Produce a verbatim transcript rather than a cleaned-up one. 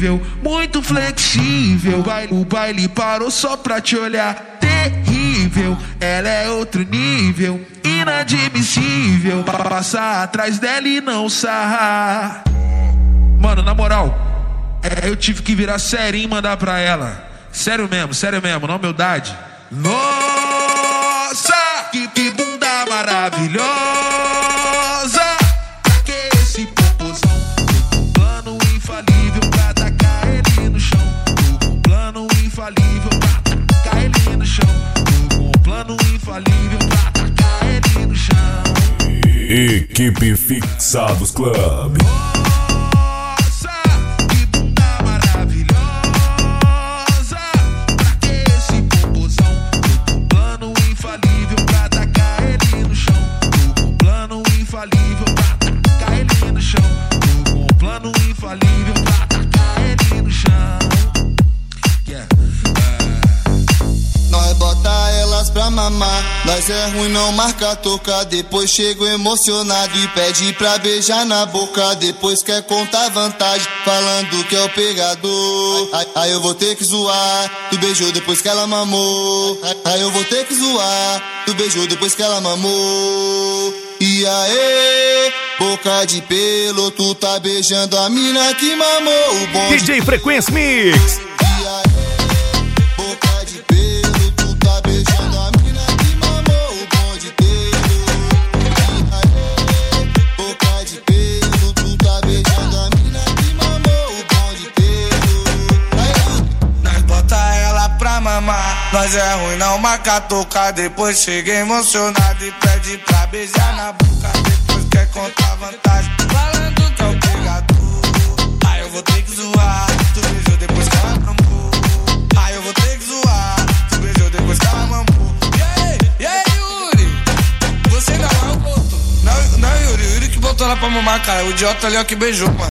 nível, muito flexível. O baile, o baile parou só pra te olhar. Terrível, ela é outro nível, inadmissível. Passar atrás dela e não sarrar. Mano, na moral, eu tive que virar serinho e mandar pra ela. Sério mesmo, sério mesmo, na humildade. Nossa, que, que bunda maravilhosa. Pra que esse popozão? Tô com um plano infalível pra tacar ele no chão. Tô com um plano infalível pra tacar ele no chão. Tô com um plano infalível pra tacar ele no chão. Equipe Fixados Club. Infalível pra tacar ele no chão. Tô com um plano infalível pra tacar ele no chão. Yeah. Uh. Nós bota elas pra mamar. Nós é ruim, não marca toca. Depois chego emocionado e pede pra beijar na boca. Depois quer contar vantagem, falando que é o pegador. Aí, aí eu vou ter que zoar. Tu beijou depois que ela mamou. Aí, aí eu vou ter que zoar. Tu beijou depois que ela mamou. E aí, boca de pelo, tu tá beijando a mina que mamou o bonde. D J Frequência Mix. E aí, boca de pelo, tu tá beijando a mina que mamou o bonde inteiro. E aí, boca de pelo, tu tá beijando a mina que mamou o bonde inteiro. Aí, nós bota ela pra mamar. Nós é ruim, não marca tocar. Depois chega emocionado e pede pra beijar na boca. Depois quer contar vantagem, falando que é o pegador. Aí eu vou ter que zoar. Tu beijou depois que ela mamou. Aí eu vou ter que zoar. Tu beijou depois que ela mamou. E aí, e aí, Yuri? Você não é o botou. Não, não, Yuri, Yuri que botou ela pra mamar, cara. O idiota ali é o que beijou, mano.